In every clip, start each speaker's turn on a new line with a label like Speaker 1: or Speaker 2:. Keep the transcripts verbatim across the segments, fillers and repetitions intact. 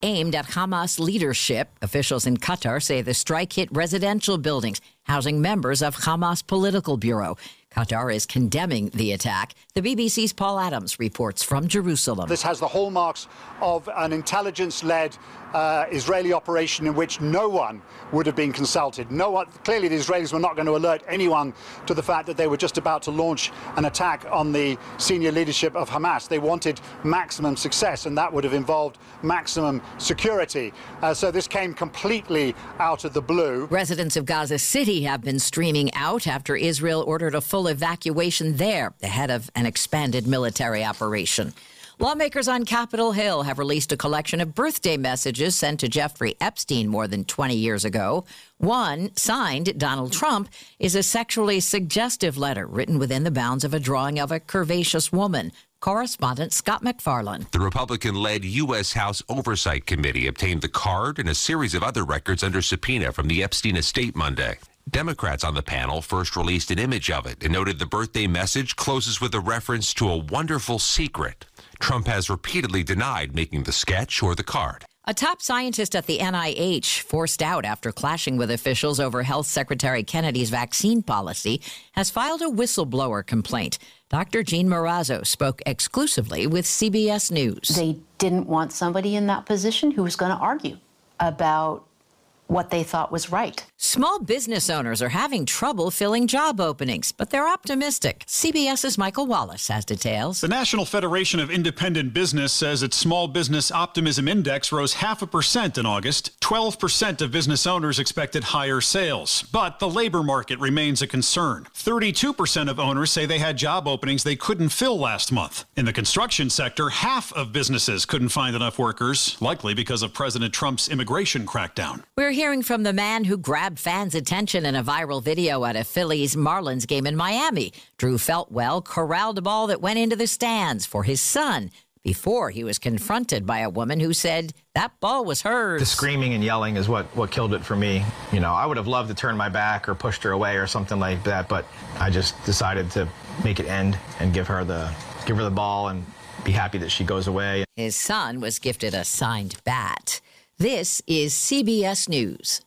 Speaker 1: aimed at Hamas leadership. Officials in Qatar say the strike hit residential buildings housing members of Hamas political bureau. Qatar is condemning the attack. The B B C's Paul Adams reports from Jerusalem.
Speaker 2: This has the hallmarks of an intelligence-led uh, Israeli operation in which no one would have been consulted. No one, clearly the Israelis were not going to alert anyone to the fact that they were just about to launch an attack on the senior leadership of Hamas. They wanted maximum success, and that would have involved maximum security. Uh, so this came completely out of the blue.
Speaker 1: Residents of Gaza City have been streaming out after Israel ordered a full evacuation there ahead of an expanded military operation. Lawmakers on Capitol Hill have released a collection of birthday messages sent to Jeffrey Epstein more than twenty years ago. One, signed Donald Trump, is a sexually suggestive letter written within the bounds of a drawing of a curvaceous woman. Correspondent Scott McFarlane.
Speaker 3: The Republican-led U S House Oversight Committee obtained the card and a series of other records under subpoena from the Epstein estate Monday. Democrats on the panel first released an image of it and noted the birthday message closes with a reference to a wonderful secret. Trump has repeatedly denied making the sketch or the card.
Speaker 1: A top scientist at the N I H, forced out after clashing with officials over Health Secretary Kennedy's vaccine policy, has filed a whistleblower complaint. Doctor Jean Marazzo spoke exclusively with C B S News.
Speaker 4: They didn't want somebody in that position who was going to argue about what they thought was right.
Speaker 1: Small business owners are having trouble filling job openings, but they're optimistic. CBS's Michael Wallace has details.
Speaker 5: The National Federation of Independent Business says its Small Business Optimism Index rose half a percent in August. twelve percent of business owners expected higher sales, but the labor market remains a concern. thirty-two percent of owners say they had job openings they couldn't fill last month. In the construction sector, half of businesses couldn't find enough workers, likely because of President Trump's immigration crackdown.
Speaker 1: We're hearing from the man who grabbed fans' attention in a viral video at a Phillies Marlins game in Miami. Drew Feltwell corralled a ball that went into the stands for his son before he was confronted by a woman who said that ball was hers.
Speaker 6: The screaming and yelling is what, what killed it for me. You know, I would have loved to turn my back or pushed her away or something like that, but I just decided to make it end and give her the give her the ball and be happy that she goes away.
Speaker 1: His son was gifted a signed bat. This is C B S News.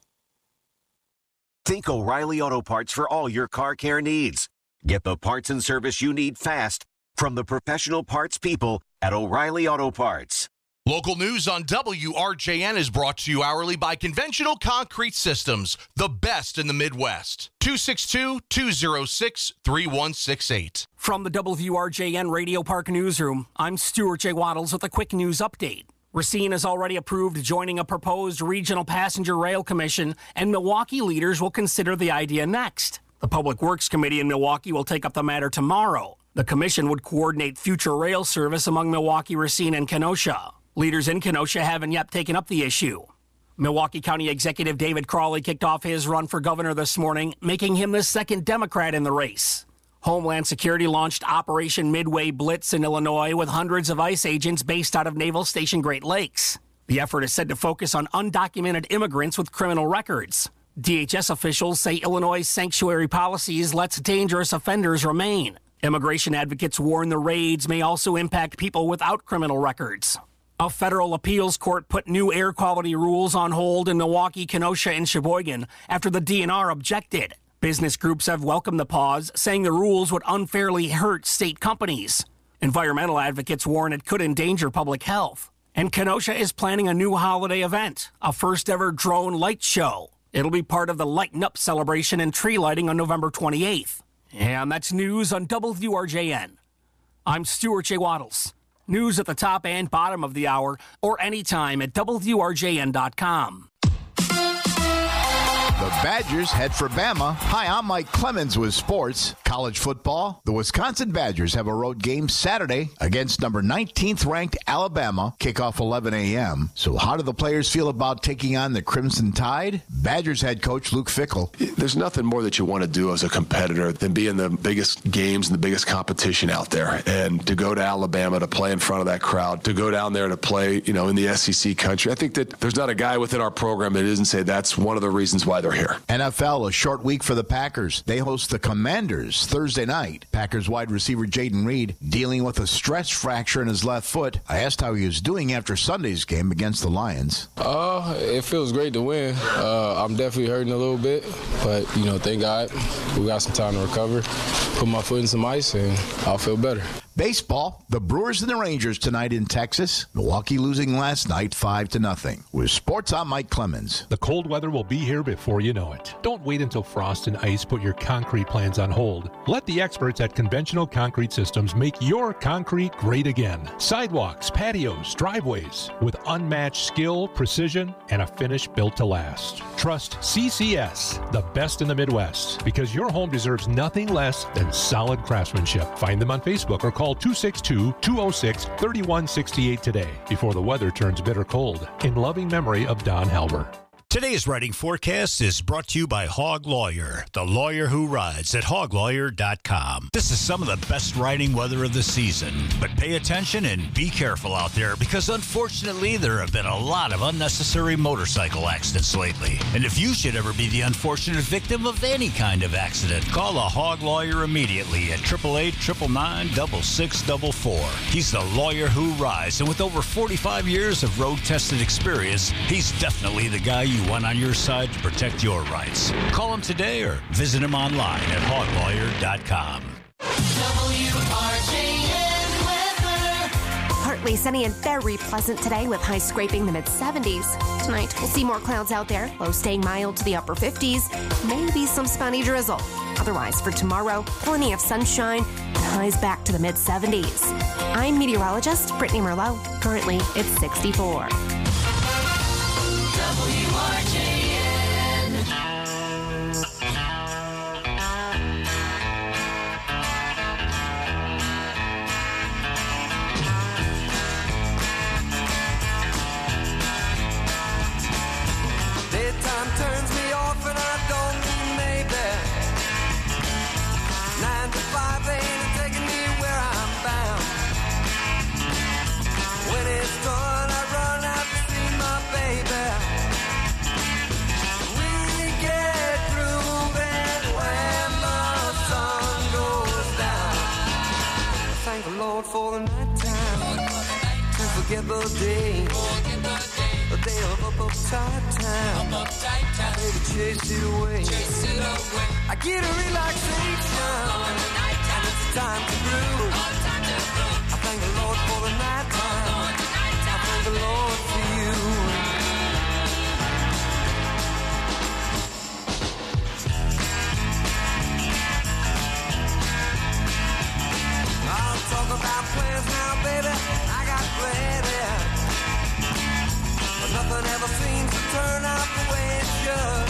Speaker 7: Think O'Reilly Auto Parts for all your car care needs. Get the parts and service you need fast from the professional parts people at O'Reilly Auto Parts.
Speaker 8: Local news on W R J N is brought to you hourly by Conventional Concrete Systems, the best in the Midwest. two six two, two oh six, three one six eight.
Speaker 9: From the W R J N Radio Park Newsroom, I'm Stuart J. Waddles with a quick news update. Racine has already approved joining a proposed regional passenger rail commission, and Milwaukee leaders will consider the idea next. The Public Works Committee in Milwaukee will take up the matter tomorrow. The commission would coordinate future rail service among Milwaukee, Racine, and Kenosha. Leaders in Kenosha haven't yet taken up the issue. Milwaukee County Executive David Crawley kicked off his run for governor this morning, making him the second Democrat in the race. Homeland Security launched Operation Midway Blitz in Illinois with hundreds of ICE agents based out of Naval Station Great Lakes. The effort is said to focus on undocumented immigrants with criminal records. D H S officials say Illinois' sanctuary policies lets dangerous offenders remain. Immigration advocates warn the raids may also impact people without criminal records. A federal appeals court put new air quality rules on hold in Milwaukee, Kenosha, and Sheboygan after the D N R objected. Business groups have welcomed the pause, saying the rules would unfairly hurt state companies. Environmental advocates warn it could endanger public health. And Kenosha is planning a new holiday event, a first-ever drone light show. It'll be part of the Lighten Up celebration and tree lighting on November twenty-eighth. And that's news on W R J N. I'm Stuart J. Waddles. News at the top and bottom of the hour, or anytime at W R J N dot com.
Speaker 10: The Badgers head for Bama. Hi, I'm Mike Clemens with sports. College football. The Wisconsin Badgers have a road game Saturday against number nineteenth ranked Alabama. Kickoff eleven a.m. So how do the players feel about taking on the Crimson Tide? Badgers head coach Luke Fickell.
Speaker 11: There's nothing more that you want to do as a competitor than be in the biggest games and the biggest competition out there. And to go to Alabama to play in front of that crowd, to go down there to play, you know, in the S E C country. I think that there's not a guy within our program that isn't say that's one of the reasons why weather here.
Speaker 10: N F L, a short week for the Packers. They host the Commanders Thursday night. Packers wide receiver Jaden Reed dealing with a stress fracture in his left foot. I asked how he was doing after Sunday's game against the Lions.
Speaker 12: Uh, it feels great to win. Uh, I'm definitely hurting a little bit, but, you know, thank God we got some time to recover, put my foot in some ice, and I'll feel better.
Speaker 10: Baseball, the Brewers and the Rangers tonight in Texas. Milwaukee losing last night five to nothing. With sports, I'm Mike Clemens.
Speaker 13: The cold weather will be here before you know it. Don't wait until frost and ice put your concrete plans on hold. Let the experts at Conventional Concrete Systems make your concrete great again. Sidewalks, patios, driveways with unmatched skill, precision, and a finish built to last. Trust C C S, the best in the Midwest, because your home deserves nothing less than solid craftsmanship. Find them on Facebook or call two six two, two oh six, three one six eight today before the weather turns bitter cold. In loving memory of Don Halber.
Speaker 14: Today's writing forecast is brought to you by Hog Lawyer, the lawyer who rides at hog lawyer dot com. This is some of the best riding weather of the season, but pay attention and be careful out there because unfortunately there have been a lot of unnecessary motorcycle accidents lately. And if you should ever be the unfortunate victim of any kind of accident, call a Hog Lawyer immediately at eight eight eight, nine nine, six six four four. He's the lawyer who rides, and with over forty-five years of road-tested experience, he's definitely the guy you want on your side to protect your rights. Call him today or visit him online at hog lawyer dot com.
Speaker 15: W R J N weather. Partly sunny and very pleasant today with highs scraping the mid seventies. Tonight, we'll see more clouds out there, lows staying mild to the upper fifties, maybe some spotty drizzle. Otherwise, for tomorrow, plenty of sunshine and highs back to the mid seventies. I'm meteorologist Brittany Merlot. Currently, it's sixty-four. W R J N.
Speaker 16: Daytime turns me off and I don't mean maybe. Nine to five ain't taking me where I'm bound. When it's done, I run out to see my baby. Thank the Lord for the night time, to forget the day, the day of up uptight time, baby chase it away, I get a relaxation, and it's time to brew, I thank the Lord for the night time, I thank the Lord for you. I'll talk about plans now, baby, I got plenty, but nothing ever seems to turn out the way it should.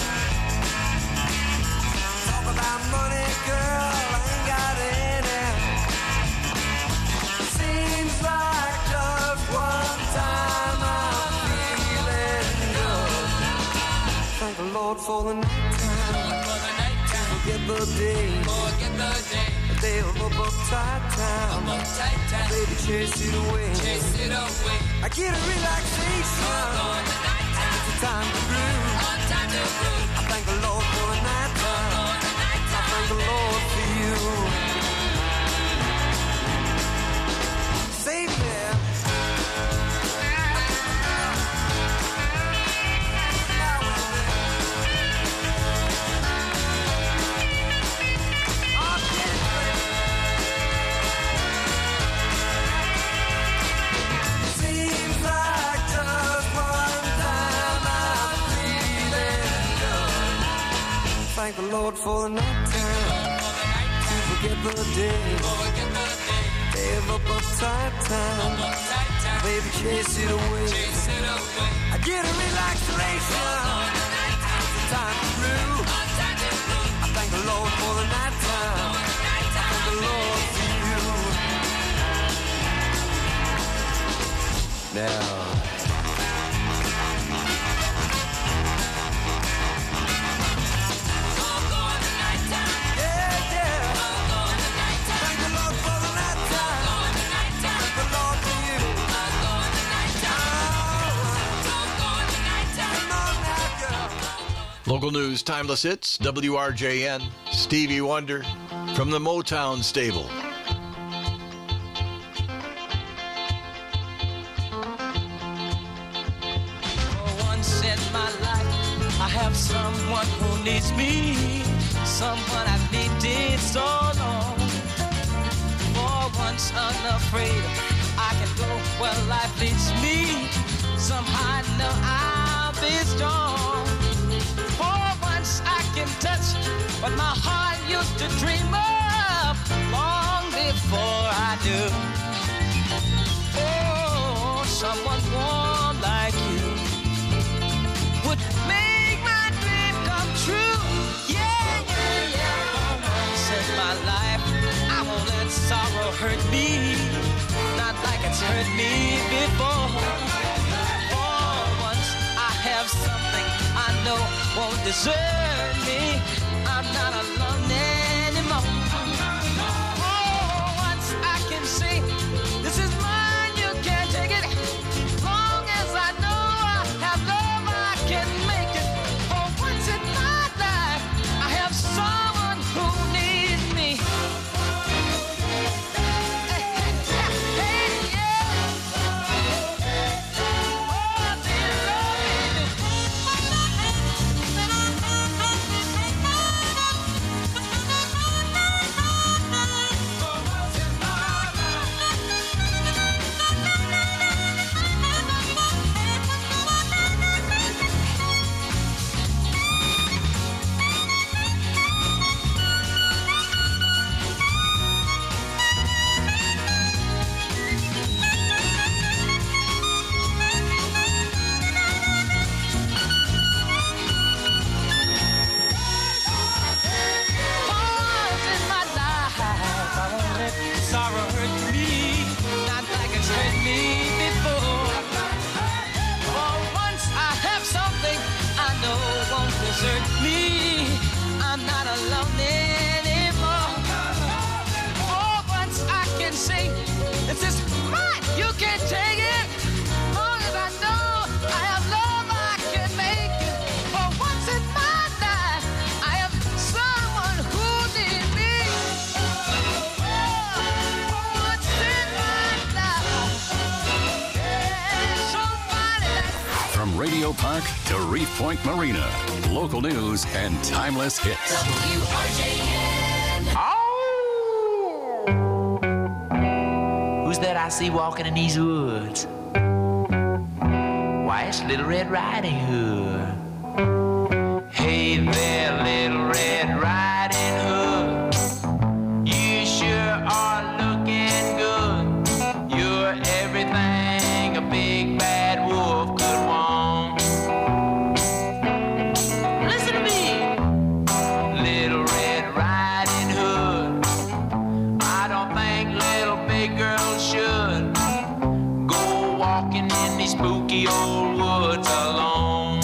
Speaker 16: Talk about money, girl, I ain't got any. Seems like just one time I'm feeling good. Thank the Lord for the night time, forget the day, forget the day. Day of up uptight time, baby chase it away, chase it away. I get a relaxation, and it's a time to groove. I thank the Lord for the night time, I thank the Lord for you. Save me. Thank the Lord for the night time, to forget the day, day of up uptight time, baby chase it away, I get a relaxation, it's time to brew, I thank the Lord for the night time, I thank the Lord for you. Now
Speaker 17: Local news, timeless hits, W R J N, Stevie Wonder from the Motown stable.
Speaker 16: For once in my life, I have someone who needs me, someone I've needed so long. For once unafraid, I can go where life leads me. Somehow I know I'll be strong. For once I can touch what my heart used to dream of long before I do. Oh, someone warm like you would make my dream come true. Yeah, yeah, yeah. For once in my life, I won't let sorrow hurt me, not like it's hurt me before. Have something I know won't desert me. I'm not alone anymore. Oh, once I can say, this is mine, you can't take it. Long as I know I have love, I can make it. For once in my life, I have someone who needs me. Hey, hey, hey, yeah. Oh, dear Lord. Sorrow hurt me, not like it's hurt me before. For once I have something I know won't desert me. I'm not alone anymore. For once I can say, this is mine, you can't take it. Long as I know I have love, I can make it. For once in my life, I have someone who needs me.
Speaker 18: From Radio Park to Reef Point Marina, local news and timeless hits.
Speaker 16: W R J N.
Speaker 19: Who's that I see walking in these woods? Why, it's Little Red Riding Hood. Hey there, Little Red Riding Hood. You sure are looking good. You're everything a big bad wolf could want. Listen to me, Little Red Riding Hood. I don't think little big girls should go walking in these spooky old woods alone.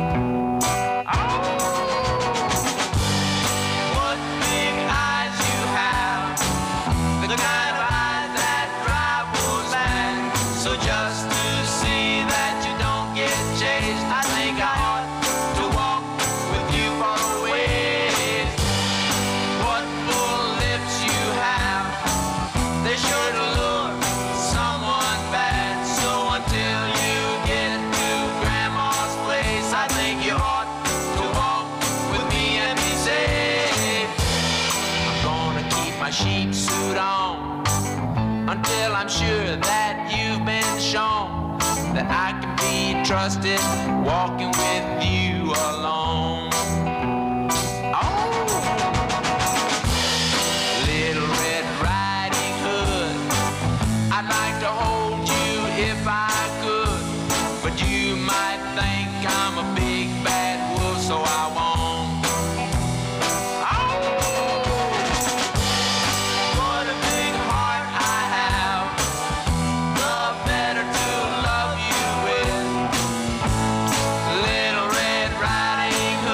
Speaker 19: What big eyes you have, the kind of eyes that drive wolves mad. So just to see that you don't get chased, I think I ought to walk with you far away. What full lips you have, they sure to lure someone bad. So until you get to Grandma's place, I think you ought to walk with me and be safe. I'm gonna keep my sheep suit on until I'm sure that you've been shown that I can be trusted walking with you alone. Oh, Little Red Riding Hood, I'd like to hold you if I could, but you might think I'm a big bad wolf, so I won't. What a big heart I have, the better to love you with. Little Red Riding Hood.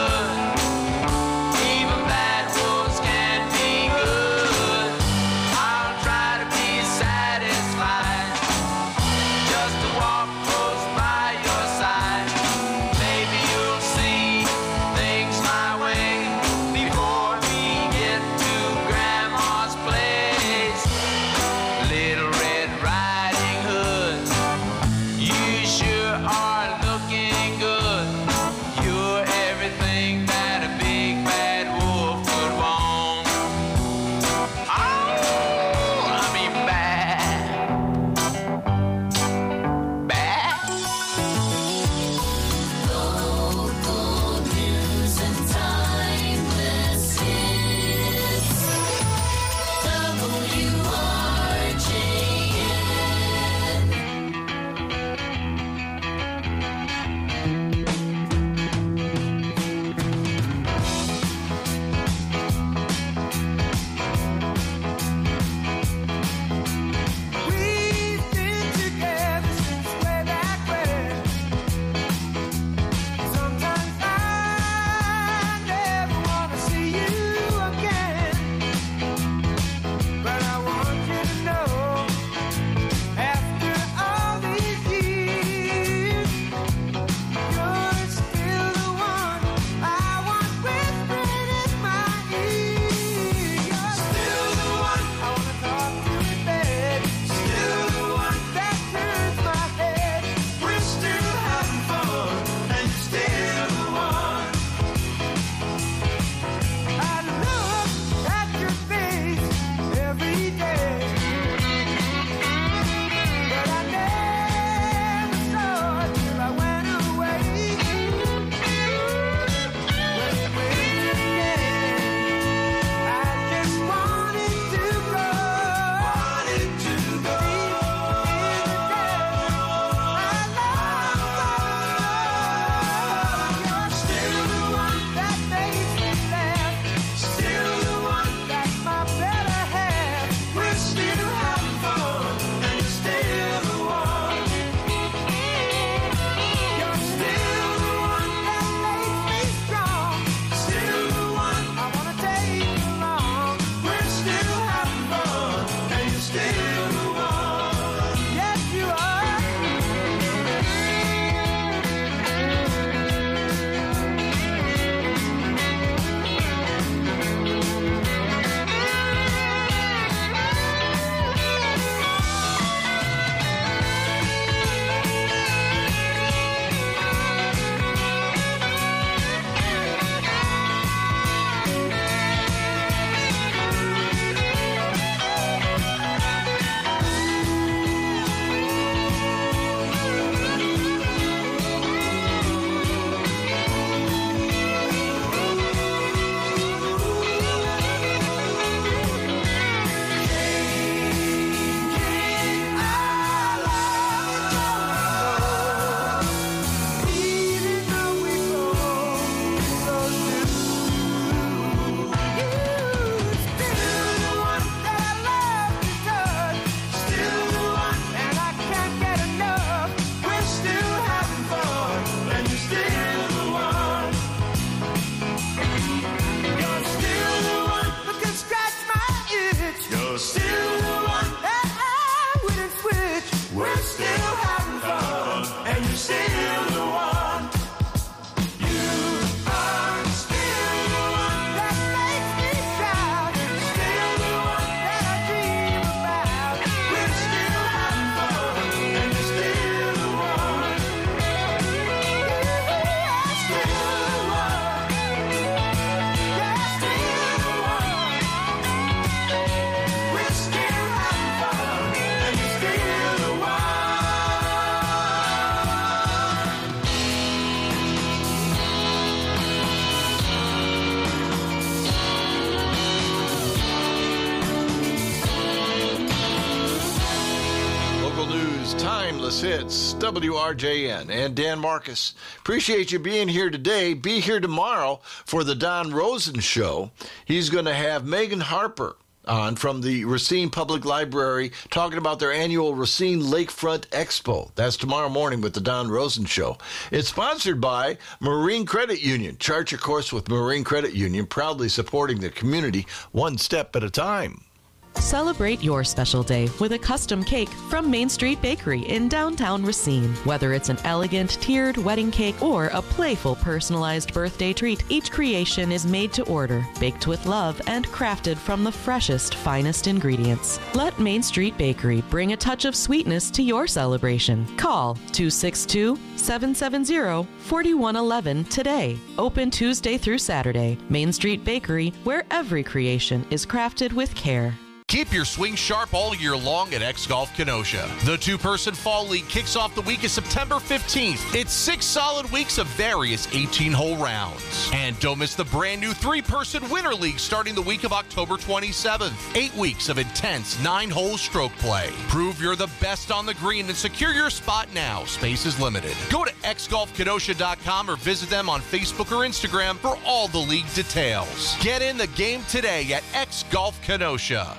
Speaker 17: Timeless Hits, W R J N, and Dan Marcus. Appreciate you being here today. Be here tomorrow for the Don Rosen Show. He's going to have Megan Harper on from the Racine Public Library talking about their annual Racine Lakefront Expo. That's tomorrow morning with the Don Rosen Show. It's sponsored by Marine Credit Union. Chart your course with Marine Credit Union, proudly supporting the community one step at a time.
Speaker 20: Celebrate your special day with a custom cake from Main Street Bakery in downtown Racine. Whether it's an elegant tiered wedding cake or a playful personalized birthday treat, each creation is made to order, baked with love, and crafted from the freshest, finest ingredients. Let Main Street Bakery bring a touch of sweetness to your celebration. Call two six two, seven seven zero, four one one one today. Open Tuesday through Saturday. Main Street Bakery, where every creation is crafted with care.
Speaker 8: Keep your swing sharp all year long at X Golf Kenosha. The two-person Fall League kicks off the week of September fifteenth. It's six solid weeks of various eighteen-hole rounds. And don't miss the brand-new three-person Winter League starting the week of October twenty-seventh. Eight weeks of intense nine-hole stroke play. Prove you're the best on the green and secure your spot now. Space is limited. Go to x golf kenosha dot com or visit them on Facebook or Instagram for all the league details. Get in the game today at X Golf Kenosha.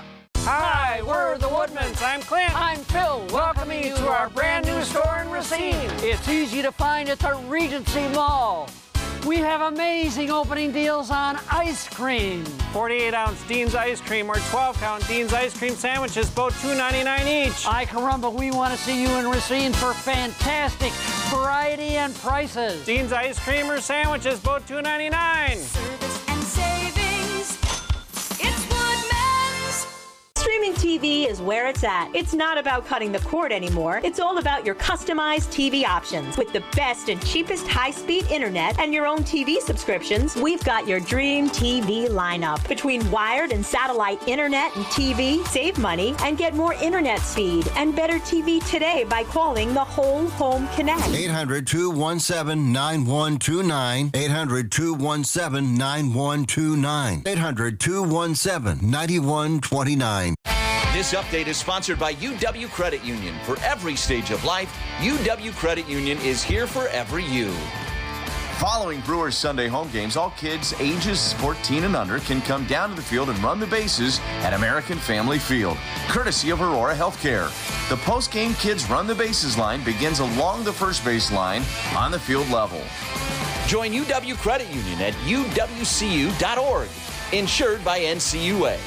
Speaker 21: Hi, we're the Woodmans. I'm Clint. I'm Phil. Welcoming you to our brand new store in Racine. It's easy to find at the Regency Mall. We have amazing opening deals on ice cream.
Speaker 22: forty-eight ounce Dean's ice cream or twelve count Dean's ice cream sandwiches, both two ninety-nine each.
Speaker 21: Ay caramba, we want to see you in Racine for fantastic variety and prices.
Speaker 22: Dean's ice cream or sandwiches, both two ninety-nine.
Speaker 23: Service and savings. It's Woodman's.
Speaker 24: Streaming T V is where it's at. It's not about cutting the cord anymore. It's all about your customized T V options. With the best and cheapest high-speed internet and your own T V subscriptions, we've got your dream T V lineup. Between wired and satellite internet and T V, save money and get more internet speed and better T V today by calling the Whole Home Connect.
Speaker 25: eight hundred, two one seven, nine one two nine. eight hundred, two one seven, nine one two nine. eight hundred, two one seven, nine one two nine.
Speaker 26: This update is sponsored by U W Credit Union. For every stage of life, U W Credit Union is here for every you.
Speaker 27: Following Brewers Sunday home games, all kids ages fourteen and under can come down to the field and run the bases at American Family Field, courtesy of Aurora Healthcare. The post-game Kids Run the Bases line begins along the first base line on the field level.
Speaker 26: Join U W Credit Union at u w c u dot org, insured by N C U A.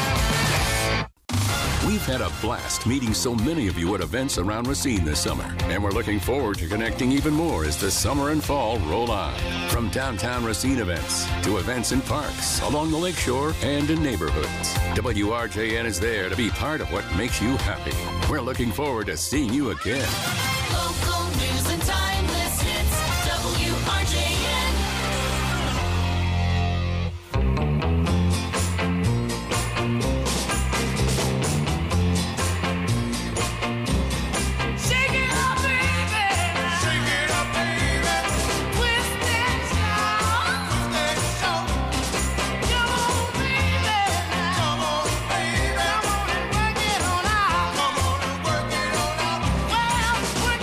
Speaker 18: We've had a blast meeting so many of you at events around Racine this summer, and we're looking forward to connecting even more as the summer and fall roll on. From downtown Racine events to events in parks, along the lakeshore, and in neighborhoods, W R J N is there to be part of what makes you happy. We're looking forward to seeing you again.
Speaker 23: Local news and timeless hits. W R J N. Well,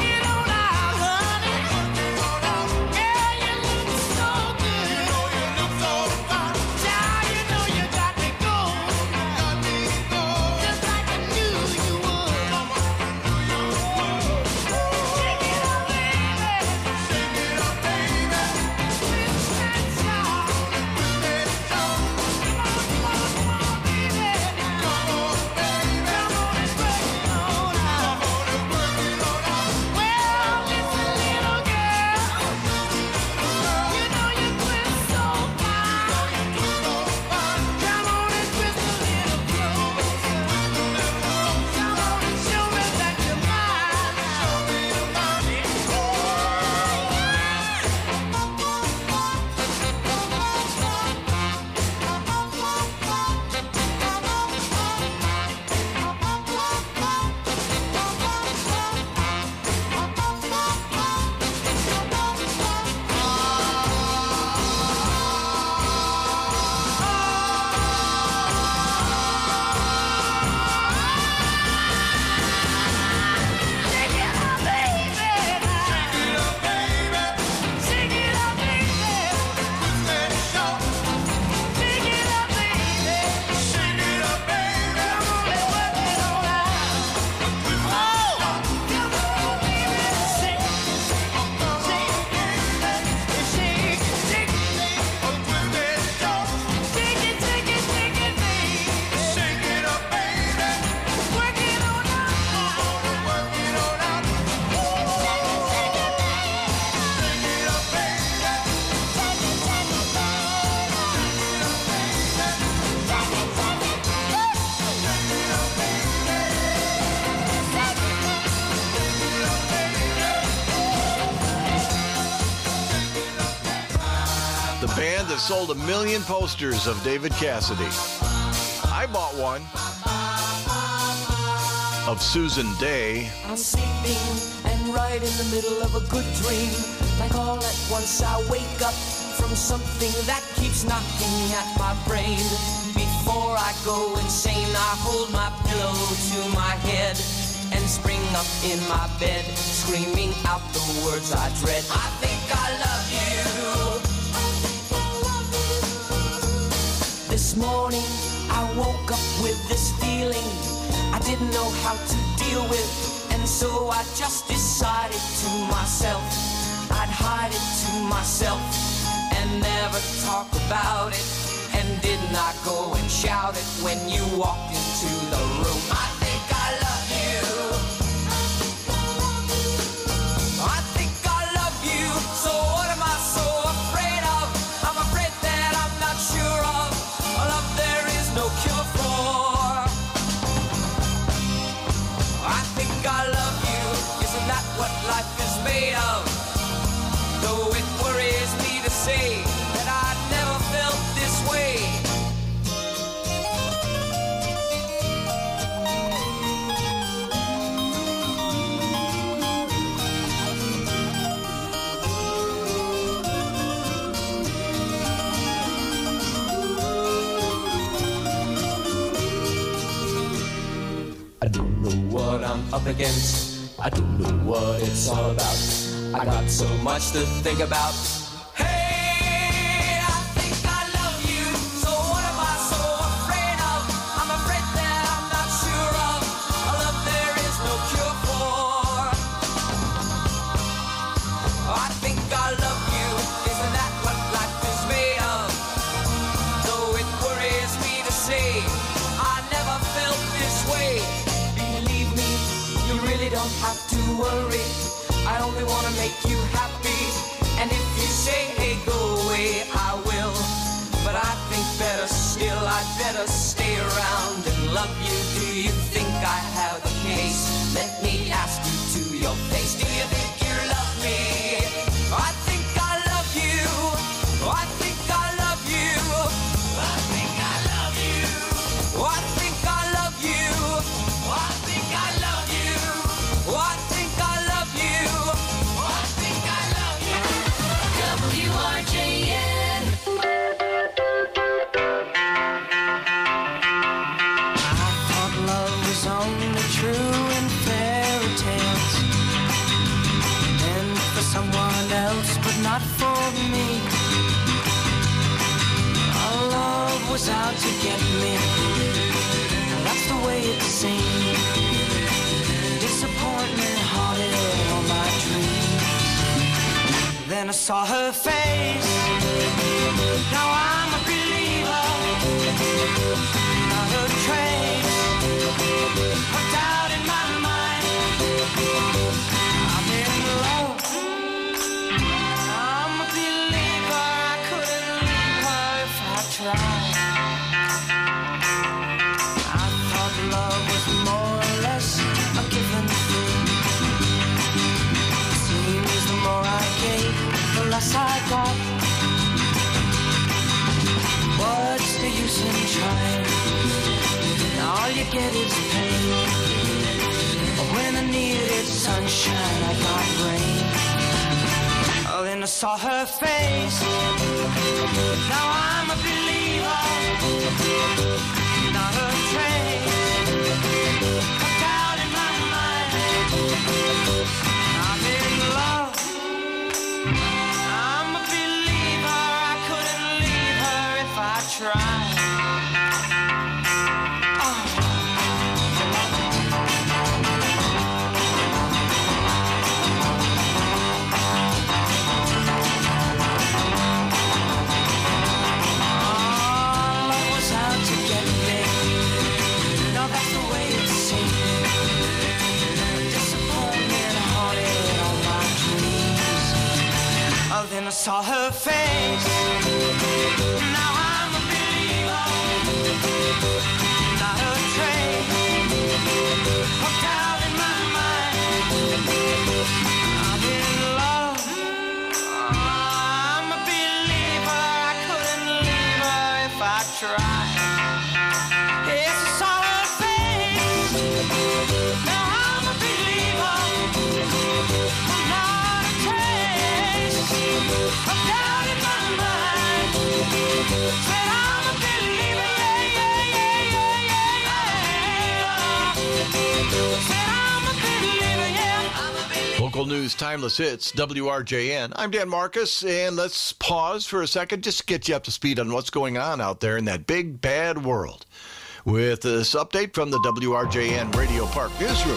Speaker 17: the band that sold a million posters of David Cassidy. I bought one of Susan Day.
Speaker 1: I'm sleeping and right in the middle of a good dream. Like all at once I wake up from something that keeps knocking at my brain. Before I go insane, I hold my pillow to my head and spring up in my bed, screaming out the words I dread. I think I love you. This morning I woke up with this feeling I didn't know how to deal with, and so I just decided to myself I'd hide it to myself and never talk about it, and did not go and shout it when you walked into the room. I think I love you. I think I love you. So what am I so afraid of? I'm afraid that I'm not sure of a love there is no cure for. I think I love you. Isn't that what life is made of? Though it worries me to say that I never felt this way. I don't know what I'm up against. I don't know what it's all about. I got so much to think about. Hey, I think I love you. So what am I so afraid of? I'm afraid that I'm not sure of a love there is no cure for. I think I love you. Isn't that what life is made of? Though it worries me to say I never felt this way. Believe me, you really don't have to worry. I only want to make you happy. And if you say, hey, go away, I will. But I think better still, I'd better stay around and love you. Do you think I have the case? Let me ask you to your face. Do you think you love me? I think I love you. I think I love you. I think I love you. I think I love you. I think I love you. I think I love you. I think I love you.
Speaker 23: W R J N.
Speaker 1: I thought love was only true in fairy tales, and for someone else, but not for me. Our love was out to get me. That's the way it seemed. Disappointment haunted all my dreams. Then I saw her face. Now I'm a believer. Not a trace of doubt in my mind. I'm in love. I'm a believer. I couldn't leave her if I tried. I thought love was more or less a given thing. Seems the more I gave, the less I got. What's the use in trying? All you get is pain. When I needed sunshine, I got rain. Oh, then I saw her face. Now I'm a believer. Not a trace of doubt in my mind. I'm in love. I'm a believer. I couldn't leave her if I tried. Then I saw her face. Now I'm a believer. Not a trace of doubt in my mind. I'm in love. I'm a believer.
Speaker 17: news, timeless hits, W R J N. I'm Dan Marcus, and let's pause for a second just to get you up to speed on what's going on out there in that big, bad world. With this update from the W R J N Radio Park Newsroom.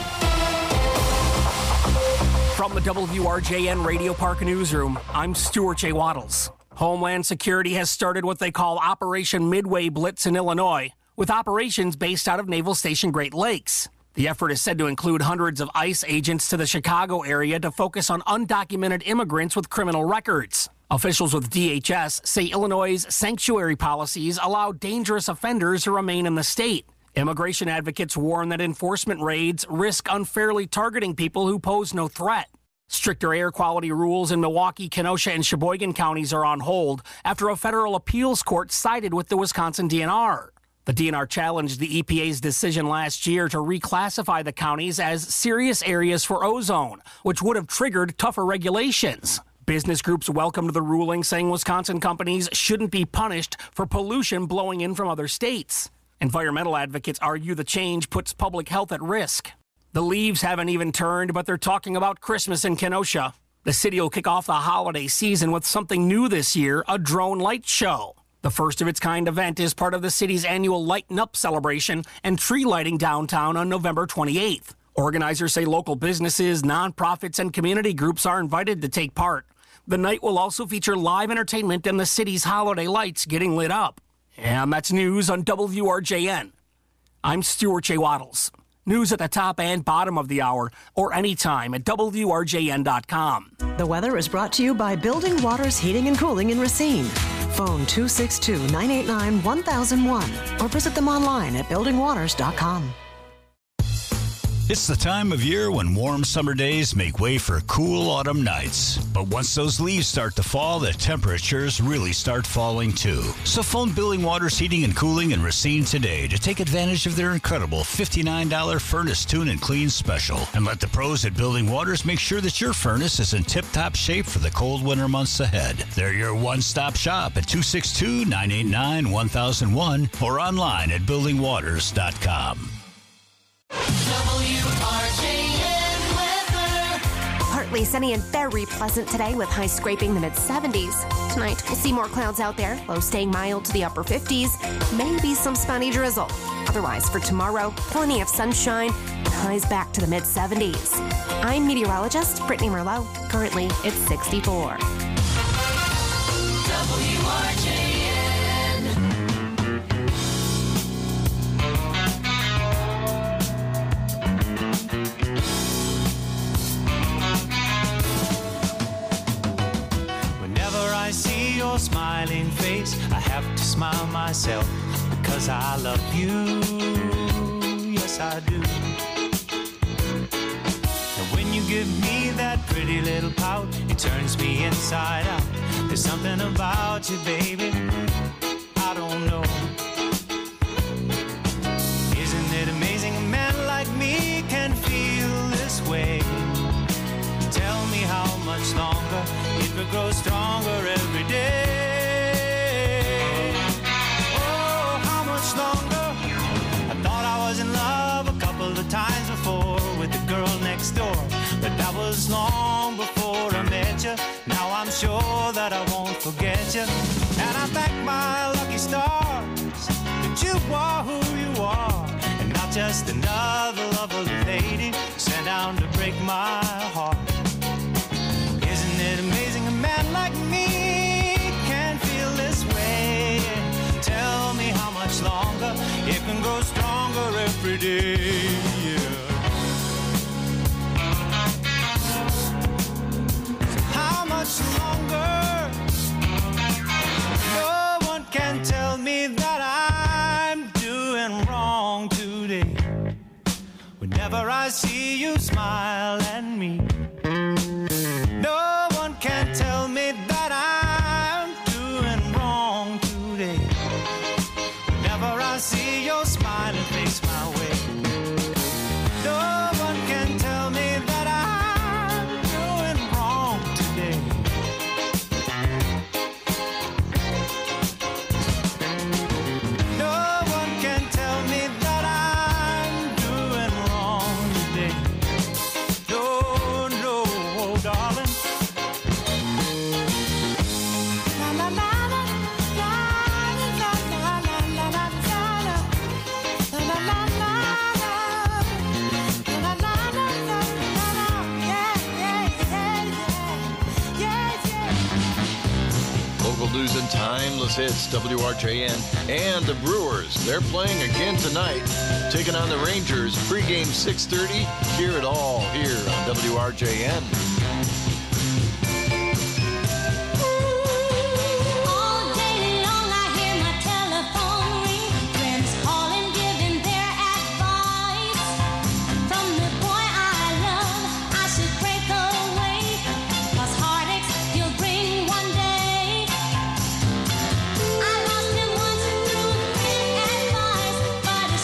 Speaker 2: From the W R J N Radio Park Newsroom, I'm Stuart J. Waddles. Homeland Security has started what they call Operation Midway Blitz in Illinois, with operations based out of Naval Station Great Lakes. The effort is said to include hundreds of ICE agents to the Chicago area to focus on undocumented immigrants with criminal records. Officials with D H S say Illinois' sanctuary policies allow dangerous offenders to remain in the state. Immigration advocates warn that enforcement raids risk unfairly targeting people who pose no threat. Stricter air quality rules in Milwaukee, Kenosha, and Sheboygan counties are on hold after a federal appeals court sided with the Wisconsin D N R. The D N R challenged the E P A's decision last year to reclassify the counties as serious areas for ozone, which would have triggered tougher regulations. Business groups welcomed the ruling, saying Wisconsin companies shouldn't be punished for pollution blowing in from other states. Environmental advocates argue the change puts public health at risk. The leaves haven't even turned, but they're talking about Christmas in Kenosha. The city will kick off the holiday season with something new this year, a drone light show. The first of its kind event is part of the city's annual Lighten Up celebration and tree lighting downtown on November twenty-eighth. Organizers say local businesses, nonprofits, and community groups are invited to take part. The night will also feature live entertainment and the city's holiday lights getting lit up. And that's news on W R J N. I'm Stuart J. Waddles. News at the top and bottom of the hour, or anytime at W R J N dot com.
Speaker 3: The weather is brought to you by Building Waters Heating and Cooling in Racine. Phone two six two, nine eight nine, one thousand one or visit them online at building waters dot com.
Speaker 14: It's the time of year when warm summer days make way for cool autumn nights. But once those leaves start to fall, the temperatures really start falling too. So phone Building Waters Heating and Cooling in Racine today to take advantage of their incredible fifty-nine dollars Furnace Tune and Clean special. And let the pros at Building Waters make sure that your furnace is in tip-top shape for the cold winter months ahead. They're your one-stop shop at two six two, nine eight nine, one thousand one or online at building waters dot com.
Speaker 23: W R J N weather.
Speaker 15: Partly sunny and very pleasant today with highs scraping the mid seventies. Tonight, we'll see more clouds out there, lows staying mild to the upper fifties, maybe some spotty drizzle. Otherwise, for tomorrow, plenty of sunshine, highs back to the mid seventies. I'm meteorologist Brittany Merlot. Currently, it's sixty-four.
Speaker 23: W R J N.
Speaker 4: I see your smiling face, I have to smile myself because I love you, yes I do. And when you give me that pretty little pout, it turns me inside out. There's something about you, baby, I don't know. Isn't it amazing a man like me can feel this way? Tell me how much longer it will grow stronger every day. Oh, how much longer? I thought I was in love a couple of times before with the girl next door, but that was long before I met you. Now I'm sure that I won't forget you, and I thank my lucky stars that you are who you are, and not just another lovely lady sent down to break my heart. Isn't it amazing a man like me can feel this way? Tell me how much longer it can grow stronger every day. Yeah. How much longer? No one can tell me that I'm doing wrong today. Whenever I see you smile at me, no one can tell me that I'm doing wrong today. Whenever I see your smiling face my way, no one can tell me that I'm doing wrong today. No one can tell me that I'm doing wrong today. No
Speaker 17: losing timeless hits, W R J N. And the Brewers, they're playing again tonight, taking on the Rangers. Pre-game six thirty. Hear it all here on W R J N.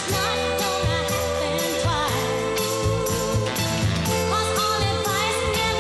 Speaker 23: Never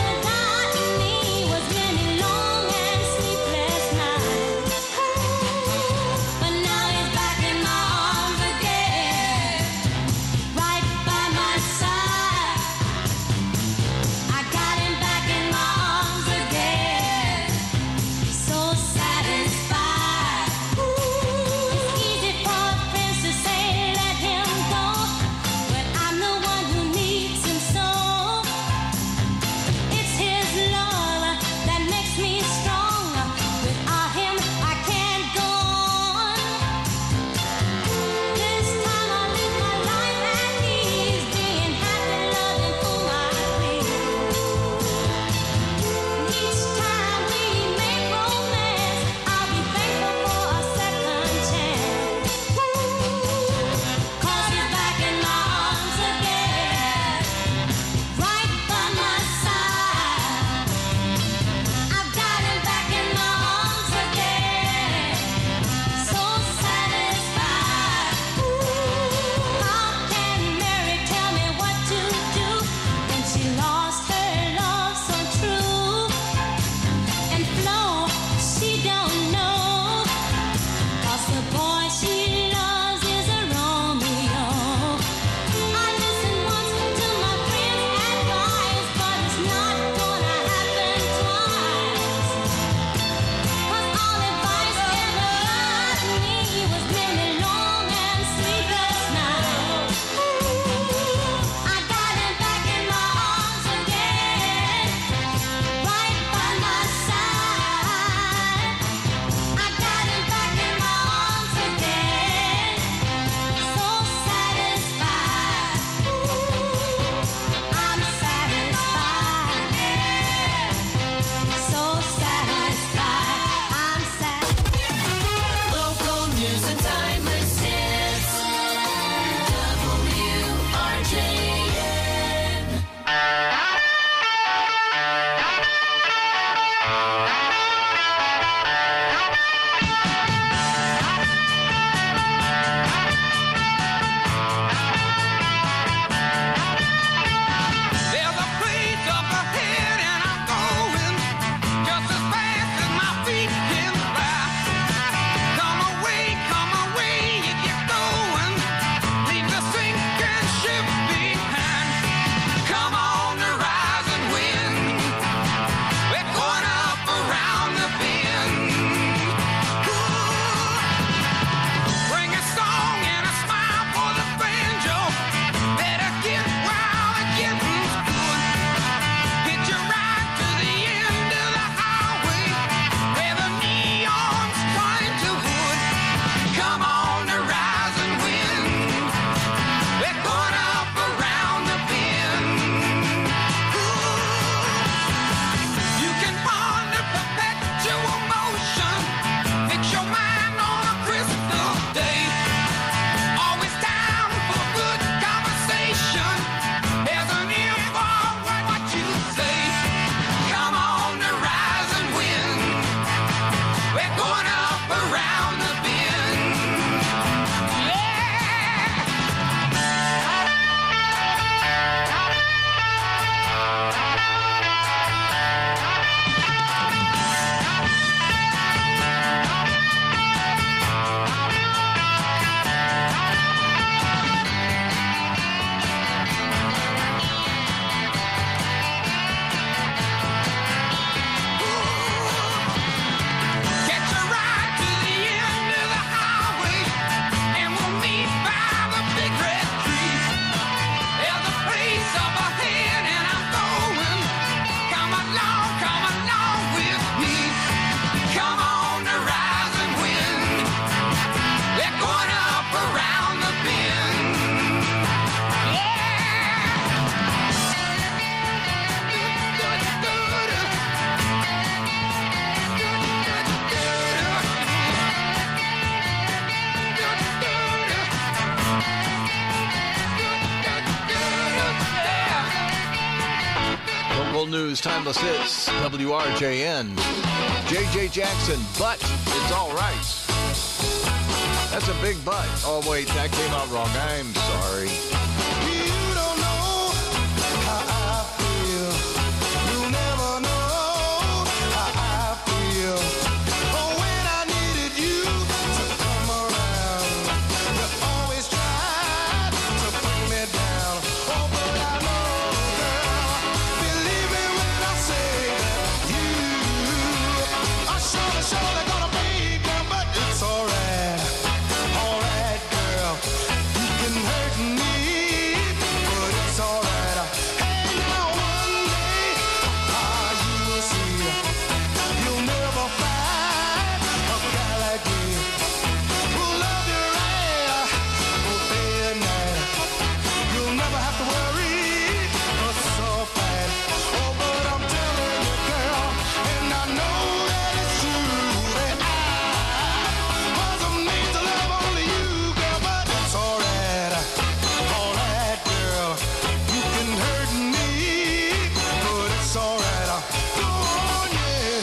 Speaker 17: John's Timeless Hits, W R J N. J J Jackson, But It's All Right. That's a big but. Oh, wait, that came out wrong. I'm sorry.
Speaker 16: You don't know how I feel. You'll never know how I feel. Oh, when I needed you to come around, you always tried to bring me down. Oh, but I know, girl, believe me when I say that you are surely, surely gonna make me, but it's alright. Alright, girl, you can hurt me, but it's alright. Hey, now one day, ah, you will see, you'll never find a guy like me who'll love you right, both day and night. You'll never have to worry, but it's all fine. Oh, but I'm telling you, girl, and I know that it's true that I wasn't made to love only you, girl, but it's alright. Alright, girl, you can hurt me, but it's alright. Go on, yeah.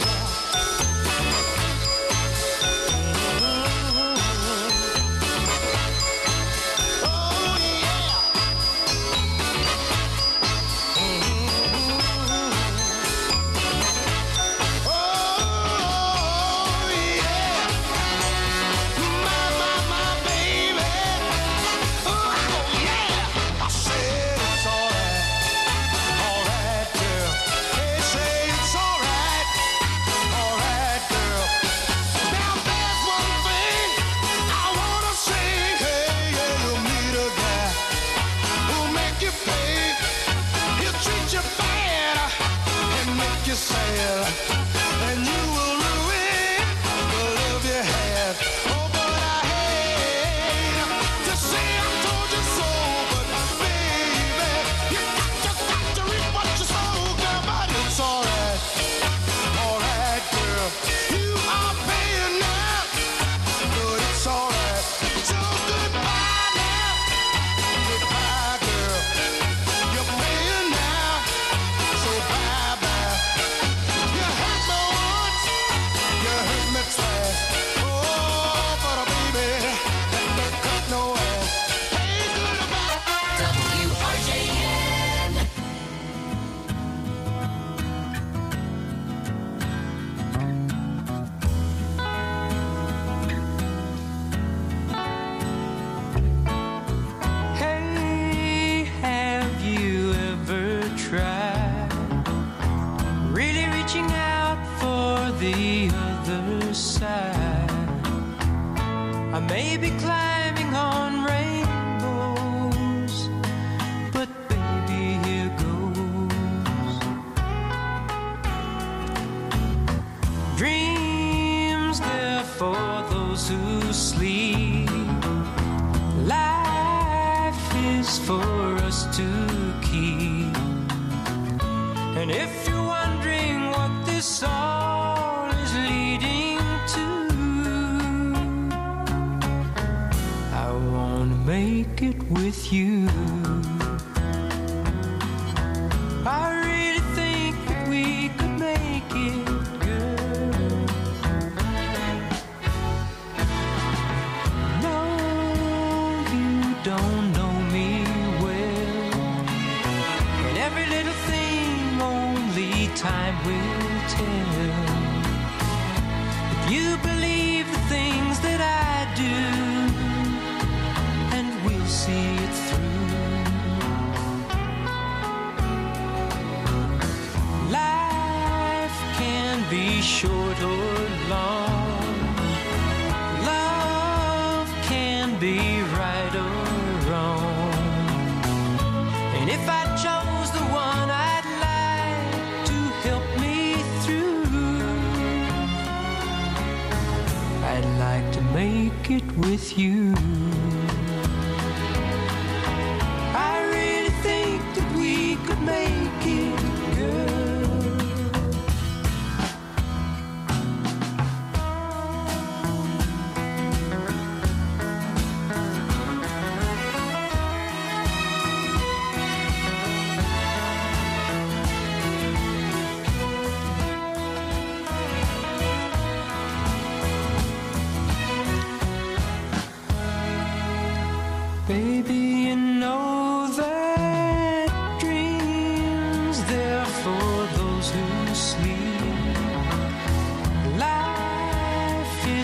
Speaker 16: Oh, yeah. Oh, yeah. My, my, my baby. Oh, yeah. I said it's alright. Alright, girl. Hey, say it's alright. Alright, girl. Now there's one thing I wanna say. Hey, yeah, you'll meet a guy who'll make you pay. He'll treat you bad and make you sad, and you will ruin the love you had. Oh, but I hate to say I told you so, but baby, you got, just got to reap what you sow, girl. But it's alright, alright, girl. You are paying now, but it's alright. So goodbye now, goodbye, girl. You're paying now, so bye bye. You hurt me once, you hurt me twice. Oh, but baby, that don't cut no ass. Hey, goodbye.
Speaker 23: W R J N.
Speaker 5: Hey, have you ever tried really reaching out for the other side? I may be climbing on rainbows, but baby, here goes. Dreams, they're for those who sleep. Life is for us to keep. And if you're wondering what this all is leading to, I wanna make it with you. I really think that we could make it, girl. No, you don't know me well, and every little thing only time will tell. If you believe the things that I do, and we'll see it through. Life can be short or long. Love can be right or wrong. And if I chose the one I'd like to help me through, I'd like to make it with you. I really think that we could make it, girl.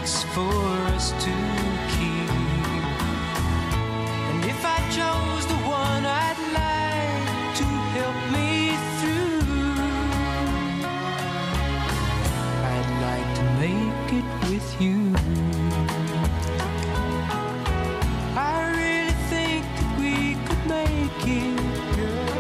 Speaker 5: secrets for us to keep. And if I chose the one I'd like to help me through, I'd like to make it with you. I really think that we could make it,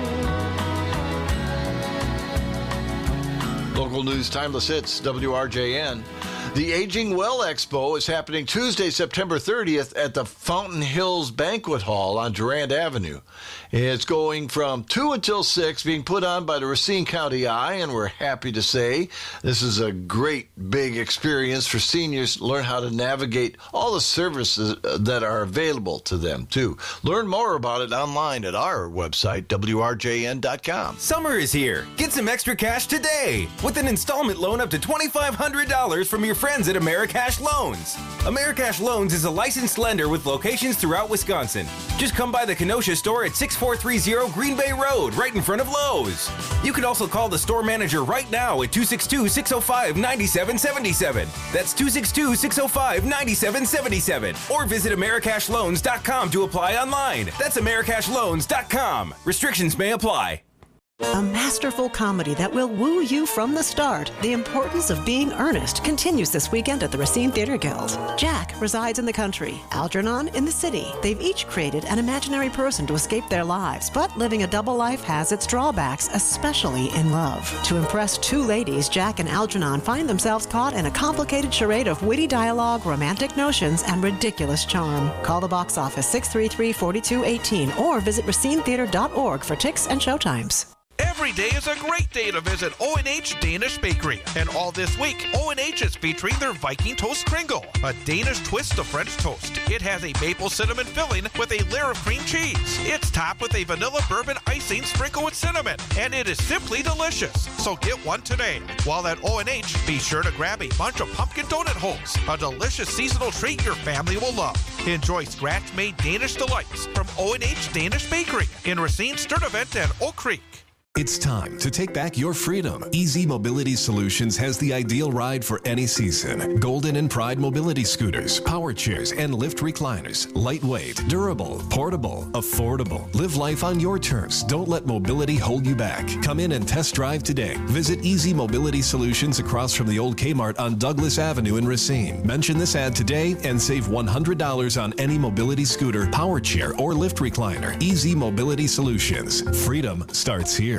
Speaker 5: girl.
Speaker 17: Local news, timeless hits, W R J N. The Aging Well Expo is happening Tuesday, September thirtieth at the Fountain Hills Banquet Hall on Durand Avenue. It's going from two until six, being put on by the Racine County Eye, and we're happy to say this is a great big experience for seniors to learn how to navigate all the services that are available to them, too. Learn more about it online at our website, W R J N dot com.
Speaker 6: Summer is here. Get some extra cash today with an installment loan up to twenty-five hundred dollars from your friends at Americash Loans. Americash Loans is a licensed lender with locations throughout Wisconsin. Just come by the Kenosha store at six four three zero Green Bay Road, right in front of Lowe's. You can also call the store manager right now at two six two, six oh five, nine seven seven seven. That's two six two, six oh five, nine seven seven seven. Or visit Americash Loans dot com to apply online. That's Americash Loans dot com. Restrictions may apply.
Speaker 3: A masterful comedy that will woo you from the start. The Importance of Being Earnest continues this weekend at the Racine Theater Guild. Jack resides in the country, Algernon in the city. They've each created an imaginary person to escape their lives, but living a double life has its drawbacks, especially in love. To impress two ladies, Jack and Algernon find themselves caught in a complicated charade of witty dialogue, romantic notions, and ridiculous charm. Call the box office six three three, four two one eight or visit racine theater dot org for tickets and showtimes.
Speaker 7: Every day is a great day to visit O and H Danish Bakery. And all this week, O and H is featuring their Viking Toast Kringle, a Danish twist to French toast. It has a maple cinnamon filling with a layer of cream cheese. It's topped with a vanilla bourbon icing sprinkled with cinnamon, and it is simply delicious. So get one today. While at O and H, be sure to grab a bunch of pumpkin donut holes, a delicious seasonal treat your family will love. Enjoy scratch-made Danish delights from O and H Danish Bakery in Racine, Sturtevant, and Oak Creek.
Speaker 9: It's time to take back your freedom. Easy Mobility Solutions has the ideal ride for any season. Golden and Pride mobility scooters, power chairs, and lift recliners. Lightweight, durable, portable, affordable. Live life on your terms. Don't let mobility hold you back. Come in and test drive today. Visit Easy Mobility Solutions across from the old Kmart on Douglas Avenue in Racine. Mention this ad today and save one hundred dollars on any mobility scooter, power chair, or lift recliner. Easy Mobility Solutions. Freedom starts here.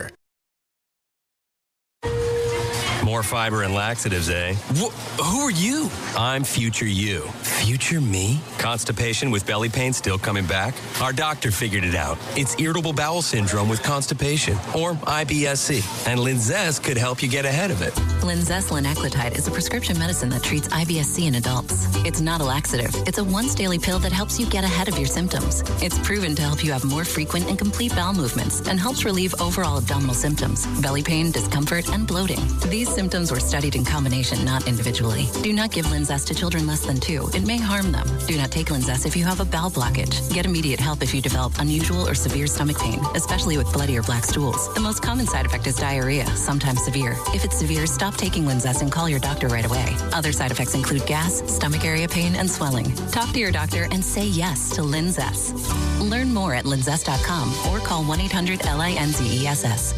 Speaker 10: More fiber and laxatives, eh? Wh- who are you? I'm Future You. Future me? Constipation with belly pain still coming back? Our doctor figured it out. It's irritable bowel syndrome with constipation, or I B S C. And Linzess could help you get ahead of it.
Speaker 11: Linzess linaclotide is a prescription medicine that treats I B S C in adults. It's not a laxative. It's a once daily pill that helps you get ahead of your symptoms. It's proven to help you have more frequent and complete bowel movements and helps relieve overall abdominal symptoms, belly pain, discomfort, and bloating. These symptoms were studied in combination, not individually. Do not give Linzess to children less than two. It may harm them. Do not take Linzess if you have a bowel blockage. Get immediate help if you develop unusual or severe stomach pain, especially with bloody or black stools. The most common side effect is diarrhea, sometimes severe. If it's severe, stop taking Linzess and call your doctor right away. Other side effects include gas, stomach area pain, and swelling. Talk to your doctor and say yes to Linzess. Learn more at linzess dot com or call one eight hundred L I N Z E S S.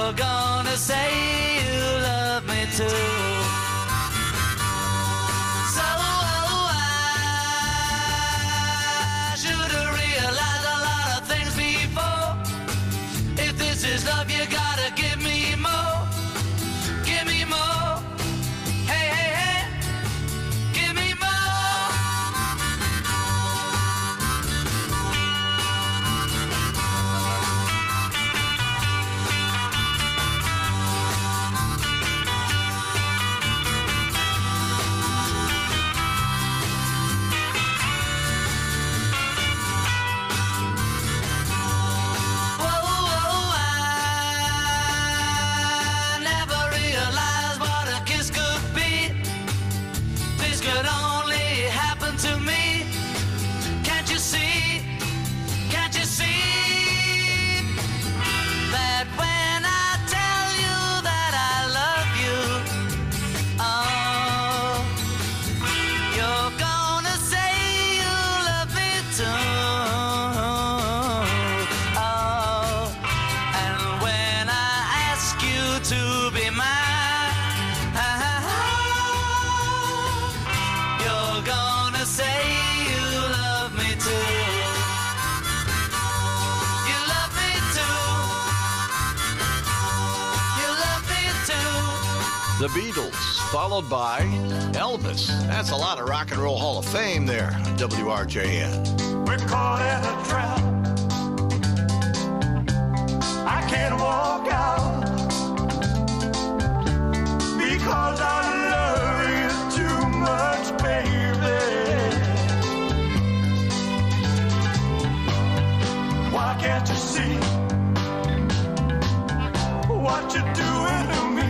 Speaker 16: You're gonna say you love me too. So I should have realized a lot of things before. If this is love, you gotta give me more. Give me more. Hey, hey, hey. Give me more.
Speaker 17: The Beatles, followed by Elvis. That's a lot of Rock and Roll Hall of Fame there, W R J N.
Speaker 4: We're caught in a trap. I can't walk out because I love you too much, baby. Why can't you see what you're doing to me?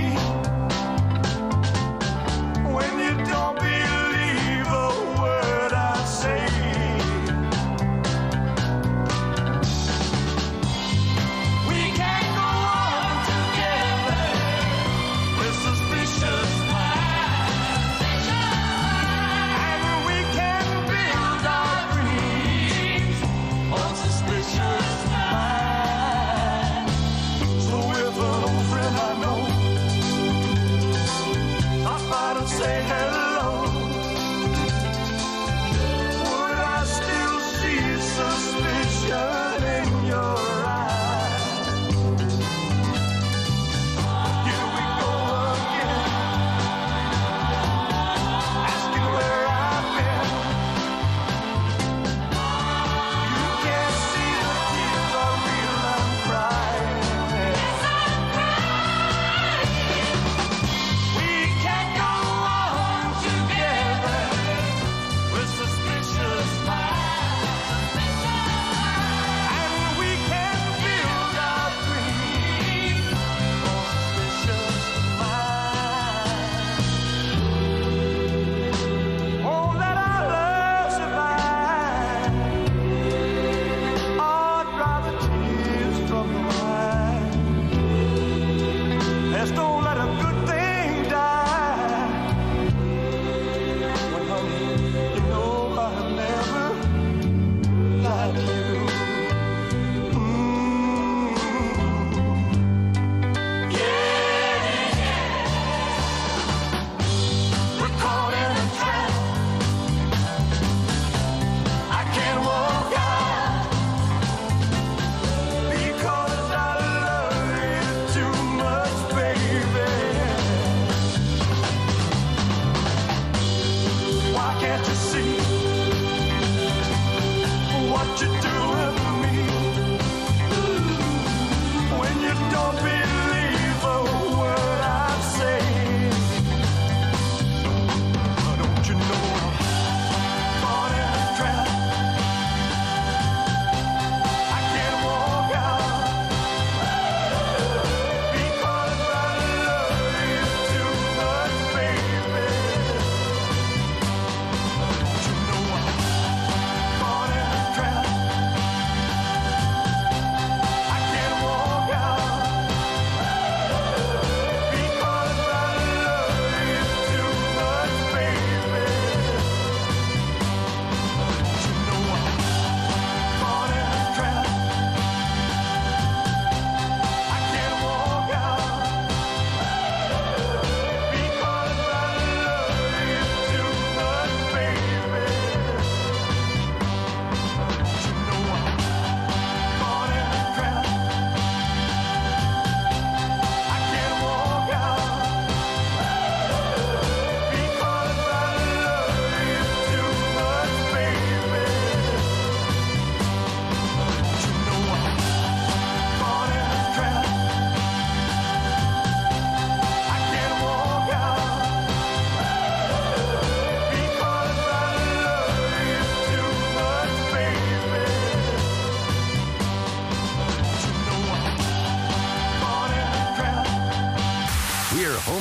Speaker 4: When you don't believe a word I say, we can't go on together with suspicious minds, and we can build our dreams on suspicious minds. So if an old friend I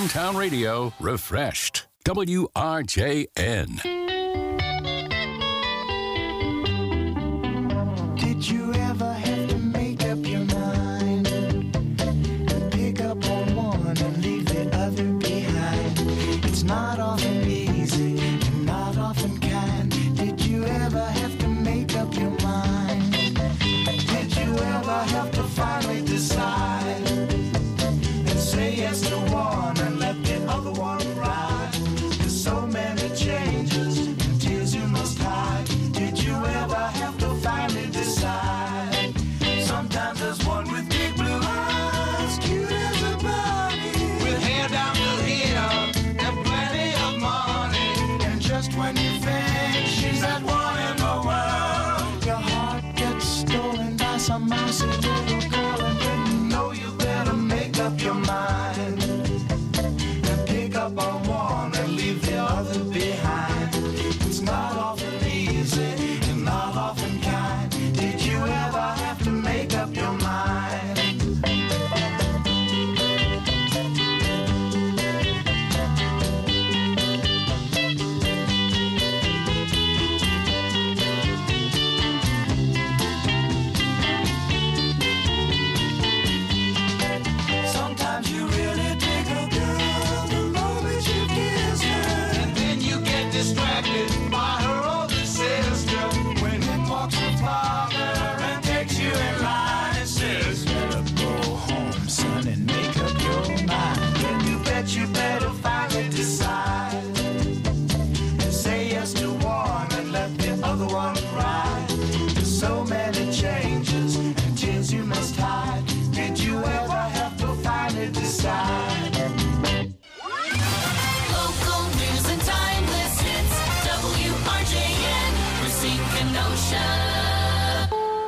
Speaker 18: Hometown Radio refreshed. W R J N.
Speaker 16: Did you ever have to make up your mind and pick up on one and leave the other behind? It's not often easy and not often kind. Did you ever have to make up your mind? Did you ever have to finally decide and say yes to one and let the other one ride? There's so many changes and tears you must hide. Did you ever have to finally decide? Sometimes there's one with big blue eyes, cute as a bunny, with hair down to here and plenty of money. And just when you think she's that one in the world, your heart gets stolen by some mousy little girl, and then you know you better make up your mind and pick up on one and leave the other behind. It's not often easy and not often kind. Did you ever have to make up your mind? Sometimes you really dig a girl the moment you kiss her, and then you get distracted by her older sister when in walks her father and takes you in line and says, better go home, son, and make up your mind. Then you bet you better finally decide and say yes to one and let the other one ride. There's so many changes and tears you must hide. Did you ever have to finally decide?
Speaker 23: Local news and timeless hits. W R J N, Racine Kenosha.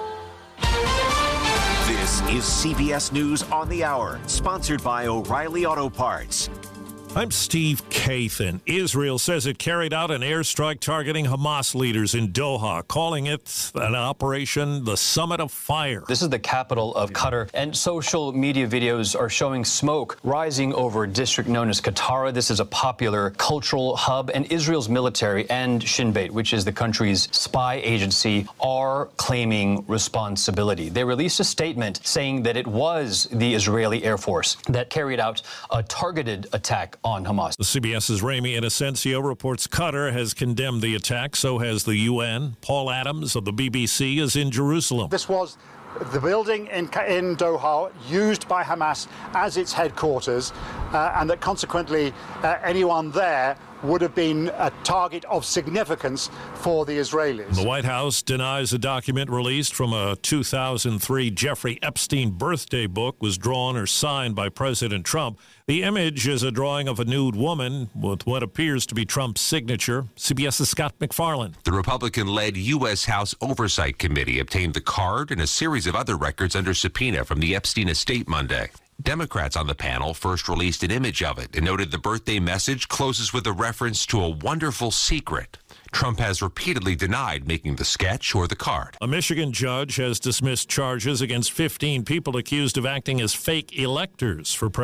Speaker 8: This is C B S News on the Hour, sponsored by O'Reilly Auto Parts.
Speaker 12: I'm Steve Kathan. Israel says it carried out an airstrike targeting Hamas leaders in Doha, calling it an operation, the Summit of Fire.
Speaker 13: This is the capital of Qatar, and social media videos are showing smoke rising over a district known as Qattara. This is a popular cultural hub, and Israel's military and Shin Bet, which is the country's spy agency, are claiming responsibility. They released a statement saying that it was the Israeli Air Force that carried out a targeted attack on Hamas.
Speaker 12: The CBS's Rami Inocencio reports Qatar has condemned the attack. So has the U N. Paul Adams of the B B C is in Jerusalem.
Speaker 19: This was the building in, in Doha used by Hamas as its headquarters, uh, and that consequently uh, anyone there would have been a target of significance for the Israelis.
Speaker 12: The White House denies a document released from a two thousand three Jeffrey Epstein birthday book was drawn or signed by President Trump. The image is a drawing of a nude woman with what appears to be Trump's signature. CBS's Scott McFarland.
Speaker 20: The Republican-led U S House Oversight Committee obtained the card and a series of other records under subpoena from the Epstein estate Monday. Democrats on the panel first released an image of it and noted the birthday message closes with a reference to a wonderful secret. Trump has repeatedly denied making the sketch or the card.
Speaker 12: A Michigan judge has dismissed charges against fifteen people accused of acting as fake electors for president.